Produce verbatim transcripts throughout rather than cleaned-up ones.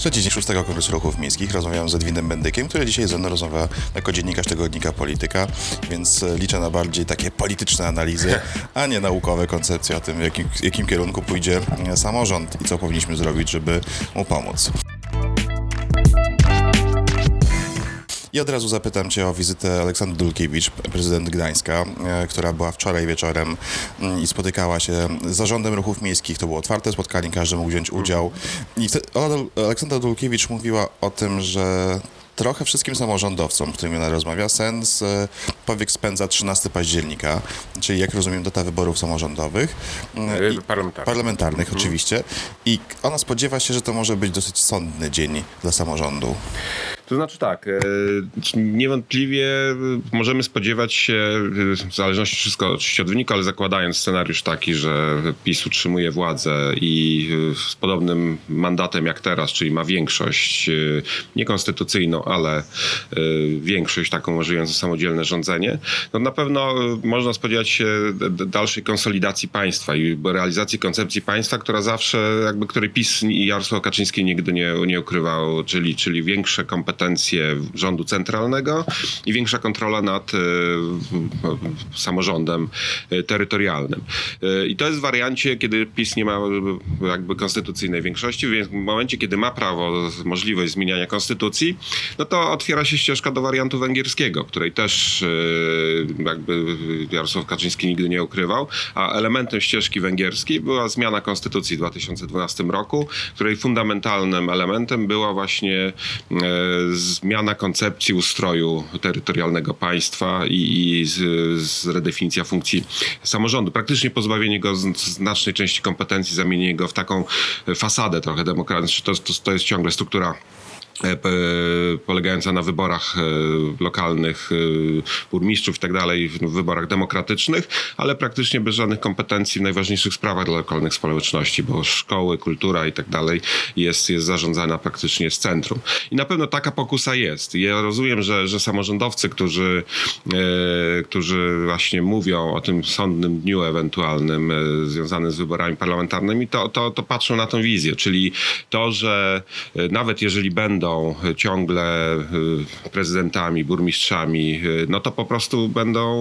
Trzeci dzień szóstego Kongresu Ruchów Miejskich. Rozmawiam z Edwinem Bendykiem, który dzisiaj ze mną rozmawia jako dziennikarz tygodnika Polityka, więc liczę na bardziej takie polityczne analizy, a nie naukowe koncepcje o tym, w jakim, w jakim kierunku pójdzie samorząd i co powinniśmy zrobić, żeby mu pomóc. I od razu zapytam Cię o wizytę Aleksandry Dulkiewicz, prezydent Gdańska, która była wczoraj wieczorem i spotykała się z zarządem ruchów miejskich. To było otwarte spotkanie, każdy mógł wziąć udział. I Aleksandra Dulkiewicz mówiła o tym, że trochę wszystkim samorządowcom, z którymi ona rozmawia, sens powiek spędza trzynastego października, czyli jak rozumiem data wyborów samorządowych. I parlamentarnych. Parlamentarnych mhm. oczywiście. I ona spodziewa się, że to może być dosyć sądny dzień dla samorządu. To znaczy tak, niewątpliwie możemy spodziewać się, w zależności wszystko oczywiście od wyniku, ale zakładając scenariusz taki, że PiS utrzymuje władzę i z podobnym mandatem jak teraz, czyli ma większość niekonstytucyjną, ale większość taką umożliwiającą samodzielne rządzenie, no na pewno można spodziewać się dalszej konsolidacji państwa i realizacji koncepcji państwa, która zawsze, jakby której PiS i Jarosław Kaczyński nigdy nie, nie ukrywał, czyli, czyli większe kompetencje rządu centralnego i większa kontrola nad y, y, samorządem y, terytorialnym. Y, I to jest w wariancie, kiedy PiS nie ma y, jakby konstytucyjnej większości, więc w momencie, kiedy ma prawo, możliwość zmieniania konstytucji, no to otwiera się ścieżka do wariantu węgierskiego, której też y, jakby Jarosław Kaczyński nigdy nie ukrywał, a elementem ścieżki węgierskiej była zmiana konstytucji w dwa tysiące dwunastym roku, której fundamentalnym elementem była właśnie y, zmiana koncepcji ustroju terytorialnego państwa i, i z, z redefinicja funkcji samorządu. Praktycznie pozbawienie go z, znacznej części kompetencji, zamienienie go w taką fasadę trochę demokratyczną. To, to, to jest ciągle struktura polegająca na wyborach lokalnych, burmistrzów i tak dalej, w wyborach demokratycznych, ale praktycznie bez żadnych kompetencji w najważniejszych sprawach dla lokalnych społeczności, bo szkoły, kultura i tak dalej jest, jest zarządzana praktycznie z centrum. I na pewno taka pokusa jest. Ja rozumiem, że, że samorządowcy, którzy, e, którzy właśnie mówią o tym sądnym dniu ewentualnym e, związanym z wyborami parlamentarnymi, to, to, to patrzą na tę wizję, czyli to, że e, nawet jeżeli będą ciągle prezydentami, burmistrzami, no to po prostu będą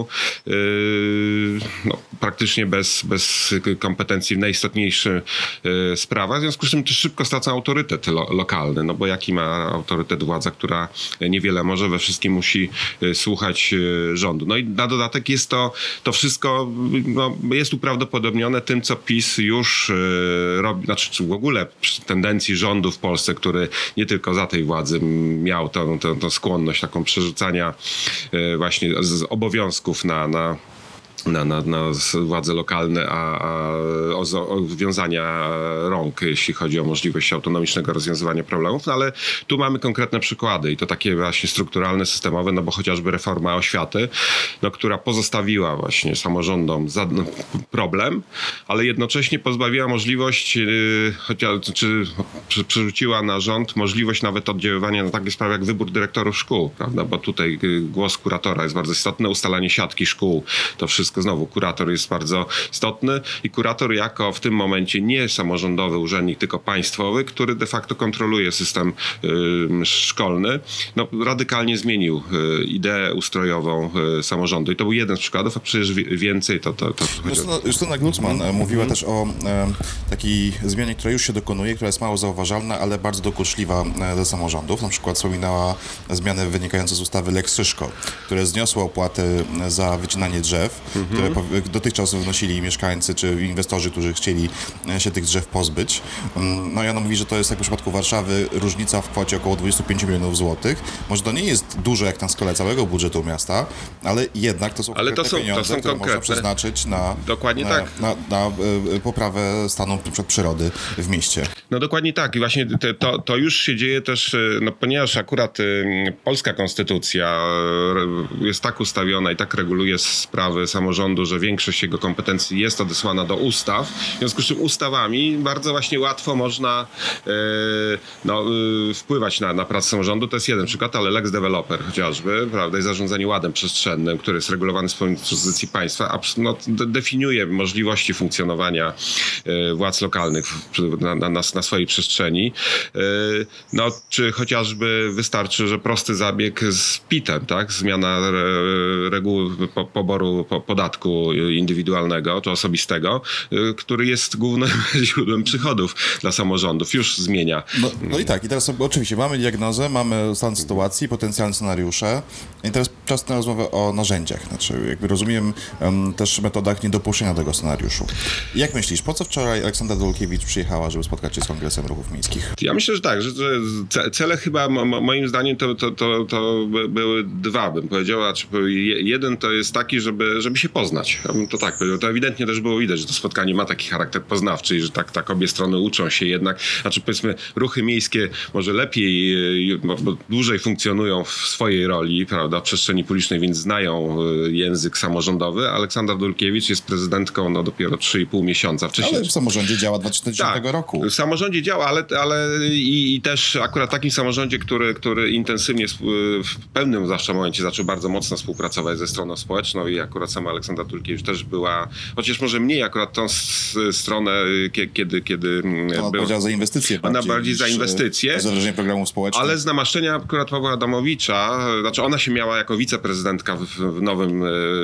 no, praktycznie bez, bez kompetencji w najistotniejszych sprawach. W związku z tym też szybko stracą autorytet lo, lokalny, no bo jaki ma autorytet władza, która niewiele może, we wszystkim musi słuchać rządu. No i na dodatek jest to, to wszystko no, jest uprawdopodobnione tym, co PiS już robi, znaczy w ogóle tendencji rządu w Polsce, który nie tylko za tej władzy miał tą, tą, tą skłonność taką przerzucania właśnie z obowiązków na, na Na, na, na władze lokalne, a, a o, o wiązania rąk, jeśli chodzi o możliwość autonomicznego rozwiązywania problemów, no ale tu mamy konkretne przykłady i to takie właśnie strukturalne, systemowe, no bo chociażby reforma oświaty, no, która pozostawiła właśnie samorządom za, no, problem, ale jednocześnie pozbawiła możliwość, yy, chociaż, czy, czy przerzuciła na rząd możliwość nawet oddziaływania na takie sprawy jak wybór dyrektorów szkół, prawda, bo tutaj yy, głos kuratora jest bardzo istotny, ustalanie siatki szkół, to wszystko znowu kurator jest bardzo istotny i kurator jako w tym momencie nie samorządowy urzędnik, tylko państwowy, który de facto kontroluje system y, szkolny, no, radykalnie zmienił y, ideę ustrojową y, samorządu. I to był jeden z przykładów, a przecież więcej to... to, to Justyna, Justyna Glucksmann mm-hmm. mówiła mm-hmm. też o e, takiej zmianie, która już się dokonuje, która jest mało zauważalna, ale bardzo dokuczliwa e, dla samorządów. Na przykład wspominała zmiany wynikające z ustawy Lex Szyszko, które zniosły opłaty za wycinanie drzew, mm-hmm. które dotychczas wnosili mieszkańcy czy inwestorzy, którzy chcieli się tych drzew pozbyć. No i ona mówi, że to jest jak w przypadku Warszawy różnica w kwocie około dwadzieścia pięć milionów złotych. Może to nie jest dużo jak na skalę całego budżetu miasta, ale jednak to są ale konkretne to są, pieniądze, to są które konkretne. można przeznaczyć na, dokładnie na, tak. na, na, na poprawę stanu przyrody w mieście. No dokładnie tak. I właśnie te, to, to już się dzieje też, no ponieważ akurat y, polska konstytucja jest tak ustawiona i tak reguluje sprawy samorządu, że większość jego kompetencji jest odesłana do ustaw, ustaw. W związku z czym ustawami bardzo właśnie łatwo można e, no, e, wpływać na, na pracę samorządu. To jest jeden przykład, ale Lex Developer chociażby, prawda, i zarządzanie ładem przestrzennym, który jest regulowany z pozycji państwa, no, definiuje możliwości funkcjonowania e, władz lokalnych na, na, na swojej przestrzeni. E, no, czy chociażby wystarczy, że prosty zabieg z pitem, tak, zmiana re, reguły po, poboru po, podatku indywidualnego czy osobistego, e, który jest głównym źródłem przychodów dla samorządów, już zmienia. No, no i tak, i teraz sobie, oczywiście mamy diagnozę, mamy stan sytuacji, potencjalne scenariusze i teraz czas na rozmowę o narzędziach, znaczy jakby rozumiem um, też metodach niedopuszczenia tego scenariuszu. Jak myślisz, po co wczoraj Aleksandra Dulkiewicz przyjechała, żeby spotkać się z Kongresem Ruchów Miejskich? Ja myślę, że tak, że, że cele chyba mo, moim zdaniem to, to, to, to były dwa, bym powiedział, a czy jeden to jest taki, żeby, żeby się poznać. Ja bym to tak powiedział. To ewidentnie też było widać, że to spotkanie ma taki charakter poznawczy i że tak, tak obie strony uczą się jednak, znaczy powiedzmy ruchy miejskie może lepiej, bo dłużej funkcjonują w swojej roli, prawda, w przestrzeni publicznej, więc znają język samorządowy. Aleksandra Dulkiewicz jest prezydentką no dopiero trzy i pół miesiąca. Wcześniej... Ale w samorządzie działa dwa tysiące dziesiątego tak, roku. W samorządzie działa, ale, ale i, i też akurat takim samorządzie, który, który intensywnie w pewnym zwłaszcza momencie zaczął bardzo mocno współpracować ze stroną społeczną i akurat sama Aleksandra Dulkiewicz też była, chociaż może mniej akurat tą stronę, kiedy... kiedy ona odpowiedziała za inwestycje. Ona bardziej za inwestycje. Za wdrażanie programów społecznych. Ale z namaszczenia akurat Pawła Adamowicza, znaczy ona się miała jako wiceprezydentka w, w nowym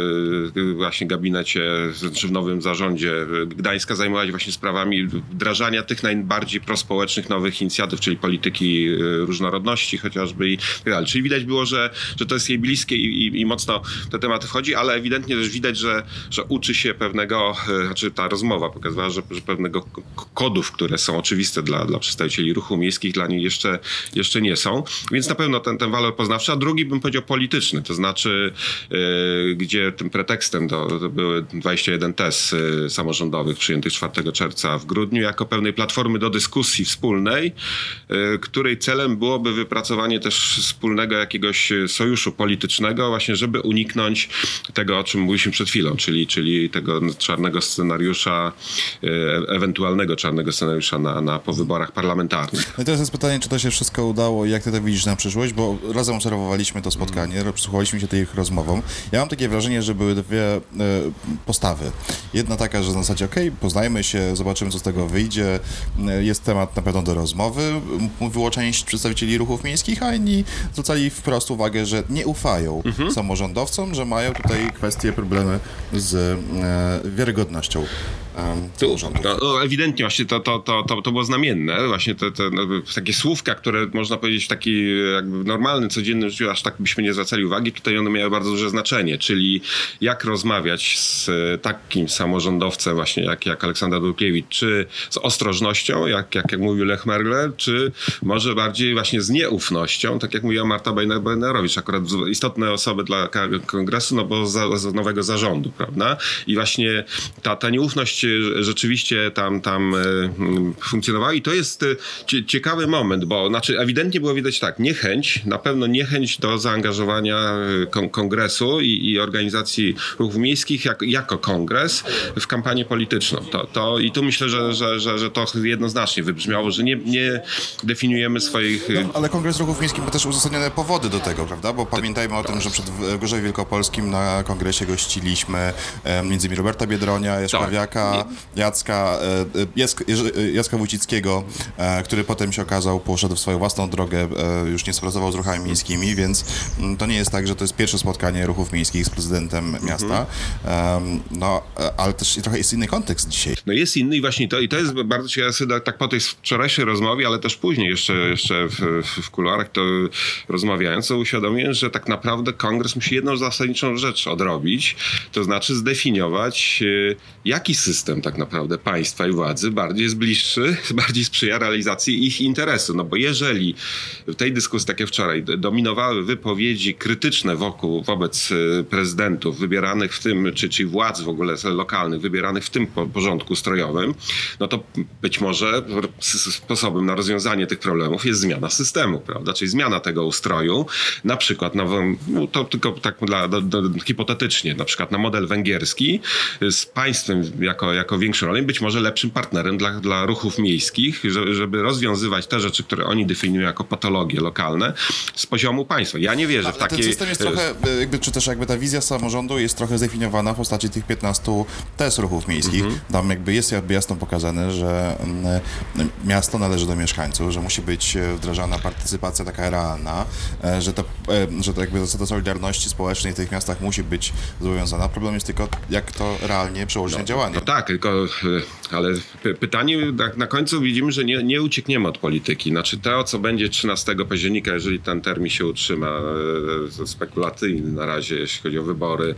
właśnie gabinecie, czy w nowym zarządzie Gdańska zajmować właśnie sprawami wdrażania tych najbardziej prospołecznych nowych inicjatyw, czyli polityki różnorodności chociażby i tak dalej. Czyli widać było, że, że to jest jej bliskie i, i, i mocno te tematy wchodzi, ale ewidentnie też widać, że, że uczy się pewnego, znaczy ta rozmowa pokazywała, że, że pewnego kodów, które są oczywiste dla, dla przedstawicieli ruchu miejskich, dla nich jeszcze, jeszcze nie są. Więc na pewno ten, ten walor poznawczy, a drugi bym powiedział polityczny, to znaczy yy, gdzie tym pretekstem to, to były dwadzieścia jeden tez yy, samorządowych przyjętych czwartego czerwca w grudniu jako pewnej platformy do dyskusji wspólnej, yy, której celem byłoby wypracowanie też wspólnego jakiegoś sojuszu politycznego właśnie, żeby uniknąć tego, o czym mówiliśmy przed chwilą, czyli, czyli tego czarnego scenariusza, yy, ewentualnego czarnego scenariusza na, na po wyborach parlamentarnych. No i teraz jest pytanie, czy to się wszystko udało i jak ty to widzisz na przyszłość, bo razem obserwowaliśmy to spotkanie, przysłuchaliśmy się tej ich rozmowom. Ja mam takie wrażenie, że były dwie y, postawy. Jedna taka, że w zasadzie okej, okay, poznajmy się, zobaczymy, co z tego wyjdzie, y, jest temat na pewno do rozmowy, mówiło część przedstawicieli ruchów miejskich, a inni zwracali wprost uwagę, że nie ufają mhm. samorządowcom, że mają tutaj kwestie, problemy z y, wiarygodnością. Tu, no, ewidentnie właśnie to, to, to, to, to było znamienne, właśnie te, te no, takie słówka, które można powiedzieć w taki jakby normalnym, codziennym życiu aż tak byśmy nie zwracali uwagi, tutaj one miały bardzo duże znaczenie, czyli jak rozmawiać z takim samorządowcem właśnie jak, jak Aleksandra Dulkiewicz, czy z ostrożnością, jak, jak, jak mówił Lech Mergler, czy może bardziej właśnie z nieufnością, tak jak mówiła Marta Bejnerowicz, akurat istotne osoby dla kongresu, no bo za, za nowego zarządu, prawda? I właśnie ta, ta nieufność rzeczywiście tam, tam funkcjonowała i to jest ciekawy moment, bo znaczy ewidentnie było widać tak, niechęć, na pewno niechęć do zaangażowania kon- kongresu i, i organizacji ruchów miejskich jak, jako kongres w kampanię polityczną. To, to, I tu myślę, że, że, że, że to jednoznacznie wybrzmiało, że nie, nie definiujemy swoich... No, ale Kongres Ruchów Miejskich ma też uzasadnione powody do tego, prawda? Bo pamiętajmy o tym, że przed w Gorzowie Wielkopolskim na kongresie gościliśmy e, między innymi Roberta Biedronia, Jaśkowiaka, tak. Jacka, e, Jack, Jacka Wójcickiego, e, który potem się okazał, poszedł w swoją własną drogę, e, już nie współpracował z ruchami miejskimi, więc m, to nie jest tak, że to jest pierwsze spotkanie ruchów miejskich z prezydentem miasta. Um, no, ale też trochę jest inny kontekst dzisiaj. No jest inny i właśnie to, i to jest bardzo ciekawe, tak po tej wczorajszej rozmowie, ale też później jeszcze, jeszcze w, w kuluarach to rozmawiając, to uświadomiłem, że tak naprawdę kongres musi jedną zasadniczą rzecz odrobić, to znaczy zdefiniować, jaki system tak naprawdę państwa i władzy bardziej jest bliższy, bardziej sprzyja realizacji ich interesu. No bo jeżeli w tej dyskusji, tak jak wczoraj, dominowały wypowiedzi krytyczne wokół, wobec prezydentów wybieranych w tym, czy, czy władz w ogóle lokalnych, wybieranych w tym porządku ustrojowym, no to być może sposobem na rozwiązanie tych problemów jest zmiana systemu, prawda? Czyli zmiana tego ustroju, na przykład, na, no to tylko tak dla, do, do, hipotetycznie, na przykład na model węgierski z państwem jako jako, jako większą rolę, być może lepszym partnerem dla, dla ruchów miejskich, żeby rozwiązywać te rzeczy, które oni definiują jako patologie lokalne z poziomu państwa. Ja nie wierzę Ale w takie... ten system jest trochę, jakby, czy też jakby ta wizja samorządu jest trochę zdefiniowana w postaci tych piętnastu tez ruchów miejskich. Mm-hmm. Tam jakby jest jakby jasno pokazane, że m, miasto należy do mieszkańców, że musi być wdrażana partycypacja taka realna, że to, że to jakby zasada solidarności społecznej w tych miastach musi być zobowiązana. Problem jest tylko, jak to realnie przełożyć no, na działanie. No tak, tylko, ale pytanie na końcu widzimy, że nie, nie uciekniemy od polityki. Znaczy to, co będzie trzynastego października, jeżeli ten termin się utrzyma, spekulacyjny na razie, jeśli chodzi o wybory,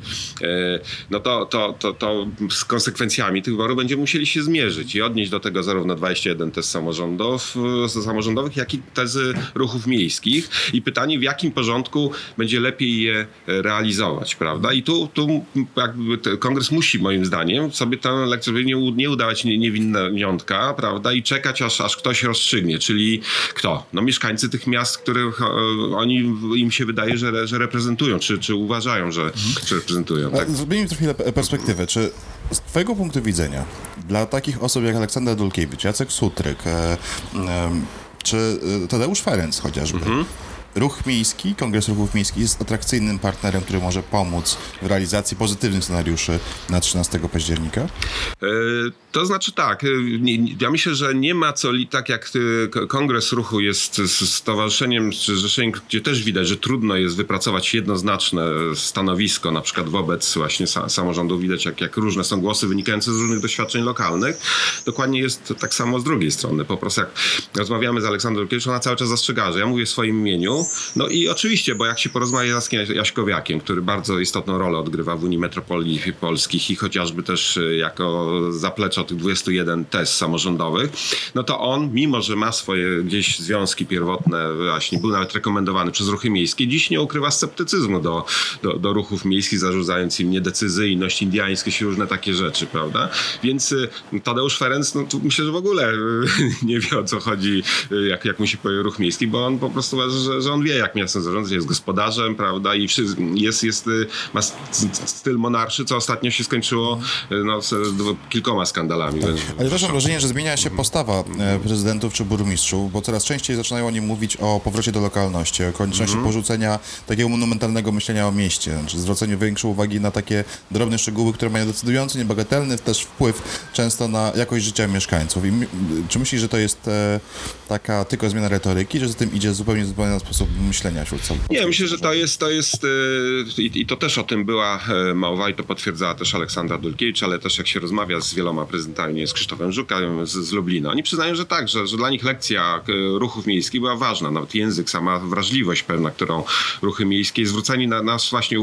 no to, to, to, to z konsekwencjami tych wyborów będziemy musieli się zmierzyć i odnieść do tego zarówno dwadzieścia jeden tez samorządów, samorządowych, jak i tezy ruchów miejskich. I pytanie, w jakim porządku będzie lepiej je realizować, prawda? I tu, tu jakby kongres musi, moim zdaniem, sobie tę lekcję nie, nie udawać niewinniątka, prawda? I czekać, aż, aż ktoś rozstrzygnie. Czyli kto? No mieszkańcy tych miast, których oni, im się wydaje, że, że reprezentują, czy, czy uważają, że, mhm. że reprezentują. Tak? Zrobimy trochę perspektywę. Czy z twojego punktu widzenia, dla takich osób jak Aleksander Dulkiewicz, Jacek Sutryk, e, e, czy Tadeusz Ferenc chociażby, mhm. Ruch Miejski, Kongres Ruchów Miejskich jest atrakcyjnym partnerem, który może pomóc w realizacji pozytywnych scenariuszy na trzynastego października? E, to znaczy tak, nie, ja myślę, że nie ma co, tak jak Kongres Ruchu jest stowarzyszeniem, czy zrzeszeniem, gdzie też widać, że trudno jest wypracować jednoznaczne stanowisko, na przykład wobec właśnie samorządów, widać jak, jak różne są głosy wynikające z różnych doświadczeń lokalnych. Dokładnie jest tak samo z drugiej strony. Po prostu jak rozmawiamy z Aleksandrą Dulkiewicz, ona cały czas zastrzega, że ja mówię w swoim imieniu. No i oczywiście, bo jak się porozmawia z Jackiem Jaśkowiakiem, który bardzo istotną rolę odgrywa w Unii Metropolii Polskich i chociażby też jako zaplecze tych dwudziestu jeden tez samorządowych, no to on, mimo że ma swoje gdzieś związki pierwotne, właśnie był nawet rekomendowany przez ruchy miejskie, dziś nie ukrywa sceptycyzmu do, do, do ruchów miejskich, zarzucając im niedecyzyjność, indiańskość i różne takie rzeczy, prawda? Więc Tadeusz Ferenc, no tu myślę, że w ogóle nie wie, o co chodzi, jak, jak musi powiedzieć ruch miejski, bo on po prostu uważa, że, że on wie, jak miastem zarządzać, jest gospodarzem, prawda, i jest, jest, ma styl monarszy, co ostatnio się skończyło no, z kilkoma skandalami. Tak. Ale też mam wrażenie, że zmienia się postawa prezydentów czy burmistrzów, bo coraz częściej zaczynają oni mówić o powrocie do lokalności, o konieczności mm-hmm. porzucenia takiego monumentalnego myślenia o mieście, czy zwróceniu większej uwagi na takie drobne szczegóły, które mają decydujący, niebagatelny też wpływ często na jakość życia mieszkańców. I czy myślisz, że to jest e, taka tylko zmiana retoryki, że za tym idzie zupełnie zupełnie sposób myślenia wśród samych? Nie, myślę, że to jest, to jest i, i to też o tym była mowa i to potwierdzała też Aleksandra Dulkiewicz, ale też jak się rozmawia z wieloma prezydentami, nie z Krzysztofem Żukiem z, z Lublina, oni przyznają, że tak, że, że dla nich lekcja ruchów miejskich była ważna, nawet język, sama wrażliwość pewna, którą ruchy miejskie, zwróceni na nas właśnie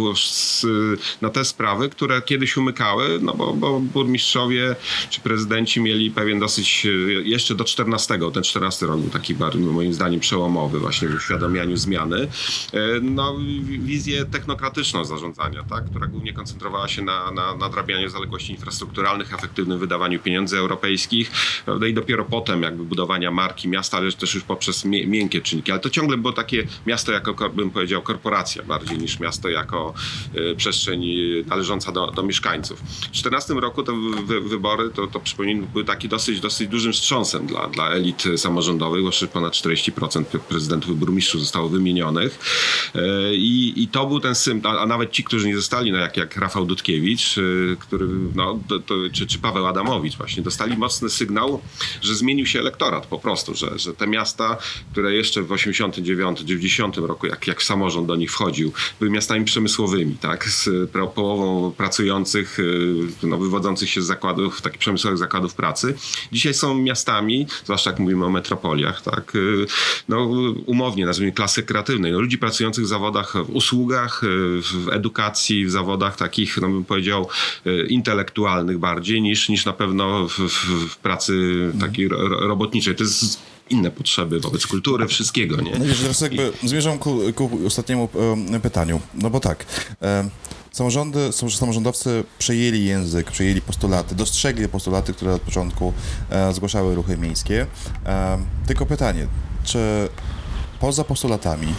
na te sprawy, które kiedyś umykały, no bo, bo burmistrzowie czy prezydenci mieli pewien dosyć, jeszcze do czternastego, ten czternasty rok był taki moim zdaniem przełomowy właśnie w uświadamianiu zmiany, no wizję technokratyczną zarządzania, tak, która głównie koncentrowała się na, na nadrabianiu zaległości infrastrukturalnych, efektywnym wydawaniu pieniędzy europejskich, prawda, i dopiero potem jakby budowania marki miasta, ale też już poprzez mie- miękkie czynniki, ale to ciągle było takie miasto jako, bym powiedział, korporacja bardziej niż miasto jako y, przestrzeń należąca do, do mieszkańców. W dwa tysiące czternastym roku te wy, wybory, to, to przypomnę, były taki dosyć, dosyć dużym wstrząsem dla, dla elit samorządowych, bo ponad czterdzieści procent prezydentów i burmistrzów zostało wymienionych. I, i to był ten symptom, a nawet ci, którzy nie zostali, no jak, jak Rafał Dudkiewicz, który, no, to, to, czy, czy Paweł Adamowicz właśnie, dostali mocny sygnał, że zmienił się elektorat po prostu, że, że te miasta, które jeszcze w osiemdziesiątym dziewiątym dziewięćdziesiątym roku, jak, jak samorząd do nich wchodził, były miastami przemysłowymi, tak, z połową pracujących, no, wywodzących się z zakładów, takich przemysłowych zakładów pracy. Dzisiaj są miastami, zwłaszcza jak mówimy o metropoliach, tak, no, umownie nazwijmy klasy kreatywnej, no, ludzi pracujących w zawodach, w usługach, w edukacji, w zawodach takich, no bym powiedział, intelektualnych bardziej niż, niż na pewno w, w, w pracy takiej ro, robotniczej. To jest inne potrzeby wobec kultury, wszystkiego, nie? No wiesz, teraz jakby I... zmierzam ku, ku ostatniemu e, pytaniu, no bo tak, e, samorządy, samorządowcy przejęli język, przejęli postulaty, dostrzegli postulaty, które od początku e, zgłaszały ruchy miejskie, e, tylko pytanie, czy poza postulatami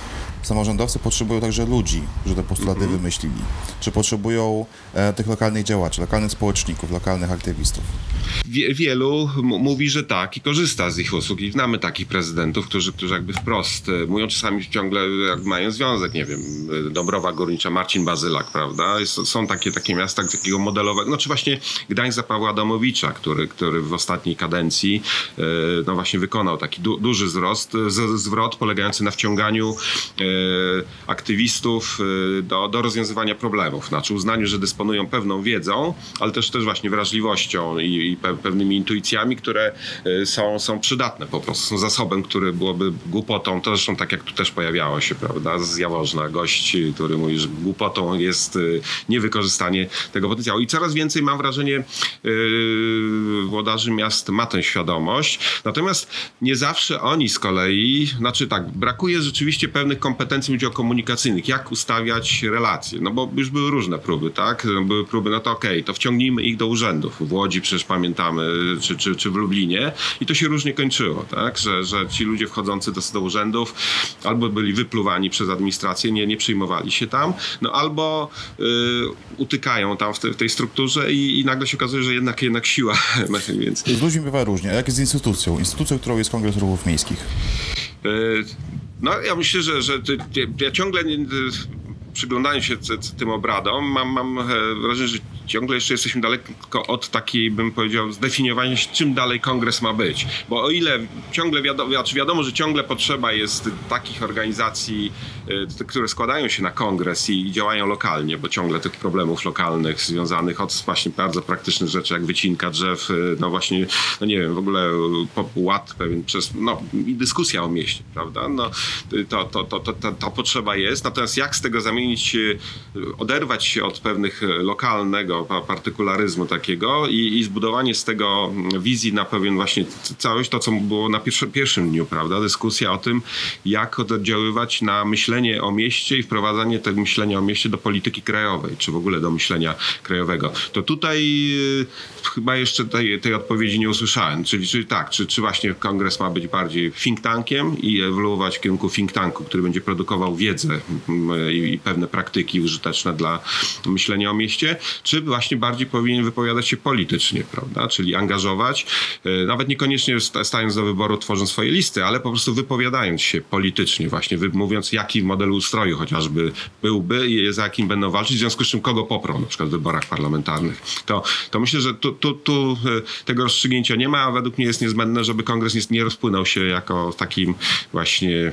samorządowcy potrzebują także ludzi, którzy te postulaty mm-hmm. wymyślili? Czy potrzebują e, tych lokalnych działaczy, lokalnych społeczników, lokalnych aktywistów? Wie, wielu m- mówi, że tak i korzysta z ich usług i znamy takich prezydentów, którzy, którzy jakby wprost mówią, czasami ciągle jak mają związek, nie wiem, Dąbrowa Górnicza, Marcin Bazylak, prawda? Jest, są takie, takie miasta takiego modelowego, no czy właśnie Gdańsk za Pawła Adamowicza, który, który w ostatniej kadencji e, no właśnie wykonał taki du- duży wzrost, z, zwrot polegający na wciąganiu e, aktywistów e, do, do rozwiązywania problemów, znaczy uznaniu, że dysponują pewną wiedzą, ale też też właśnie wrażliwością i, i pe- pewnymi intuicjami, które e, są, są przydatne po prostu, są zasobem, który byłoby głupotą, to zresztą tak jak tu też pojawiało się, prawda, z Jaworzna, gość, który mówi, że głupotą jest e, niewykorzystanie tego potencjału i coraz więcej mam wrażenie e, włodarzy miast ma tę świadomość, natomiast nie zawsze oni z kolei, znaczy tak, brakuje rzeczywiście pewnych kompetencji komunikacyjnych, jak ustawiać relacje, no bo już były różne próby, tak, były próby, no to okej, okay, to wciągnijmy ich do urzędów, w Łodzi przecież pamiętamy, czy, czy, czy w Lublinie i to się różnie kończyło, tak, że, że ci ludzie wchodzący do, do urzędów albo byli wypluwani przez administrację, nie, nie przyjmowali się tam, no albo y, utykają tam w, te, w tej strukturze i, i nagle się okazuje, że jednak, jednak siła, więc... Z ludźmi bywa różnie, a jak jest z instytucją? Instytucją, którą jest Kongres Ruchów Miejskich? Y, no ja myślę, że, że ty, ty, ja ciągle nie, przyglądając się c, c, tym obradom, mam, mam wrażenie, że ciągle jeszcze jesteśmy daleko od takiej, bym powiedział, zdefiniowania się, czym dalej kongres ma być. Bo o ile ciągle wiadomo, znaczy wiadomo, że ciągle potrzeba jest takich organizacji, y, które składają się na kongres i, i działają lokalnie, bo ciągle tych problemów lokalnych związanych od właśnie bardzo praktycznych rzeczy, jak wycinka drzew, y, no właśnie, no nie wiem, w ogóle po, ład pewien przez, no i dyskusja o mieście, prawda? No, to, to, to, to, to, to potrzeba jest. Natomiast jak z tego zamienić, oderwać się od pewnych lokalnego partykularyzmu takiego i, i zbudowanie z tego wizji na pewien właśnie całość, to co było na pierwszy, pierwszym dniu, prawda? Dyskusja o tym, jak oddziaływać na myślenie o mieście i wprowadzanie tego myślenia o mieście do polityki krajowej, czy w ogóle do myślenia krajowego. To tutaj y, chyba jeszcze tej, tej odpowiedzi nie usłyszałem. Czyli, czyli tak, czy, czy właśnie kongres ma być bardziej think tankiem i ewoluować w kierunku think tanku, który będzie produkował wiedzę i, i pewne praktyki użyteczne dla myślenia o mieście, czy właśnie bardziej powinien wypowiadać się politycznie, prawda? Czyli angażować, nawet niekoniecznie stając do wyboru, tworząc swoje listy, ale po prostu wypowiadając się politycznie, właśnie mówiąc, jaki model ustroju chociażby byłby i za jakim będą walczyć, w związku z czym kogo poprą, na przykład w wyborach parlamentarnych. To, to myślę, że tu, tu, tu tego rozstrzygnięcia nie ma, a według mnie jest niezbędne, żeby kongres nie, nie rozpłynął się jako takim właśnie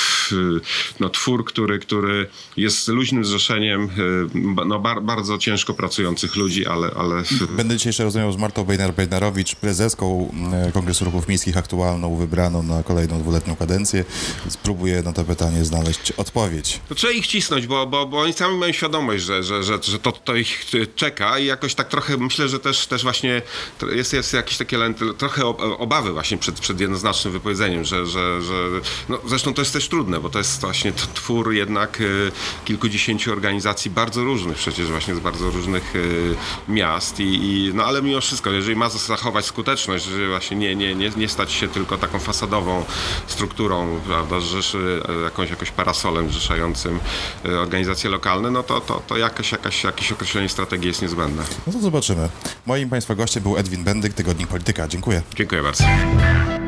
no, twór, który, który jest luźnym zrzeszeniem no, bar, bardzo ciężko pracujących ludzi, ale, ale... Będę dzisiaj jeszcze rozmawiał z Martą Bejnar-Bejnarowicz, prezeską Kongresu Ruchów Miejskich, aktualną, wybraną na kolejną dwuletnią kadencję. Spróbuję na to pytanie znaleźć odpowiedź. To trzeba ich cisnąć, bo, bo, bo oni sami mają świadomość, że, że, że, że to, to ich czeka i jakoś tak trochę myślę, że też, też właśnie jest, jest jakiś taki element, trochę obawy właśnie przed, przed jednoznacznym wypowiedzeniem, że, że, że no, zresztą to jest też trudne, bo to jest właśnie to twór jednak y, kilkudziesięciu organizacji bardzo różnych, przecież właśnie z bardzo różnych y, miast i, i no ale mimo wszystko, jeżeli ma zachować skuteczność, że właśnie nie, nie, nie, nie stać się tylko taką fasadową strukturą, prawda, rzeszy, jakąś, jakąś parasolem zrzeszającym y, organizacje lokalne, no to, to, to jakaś, jakaś, jakieś określenie strategii jest niezbędne. No to zobaczymy. Moim Państwa gościem był Edwin Bendyk, Tygodnik Polityka. Dziękuję. Dziękuję bardzo.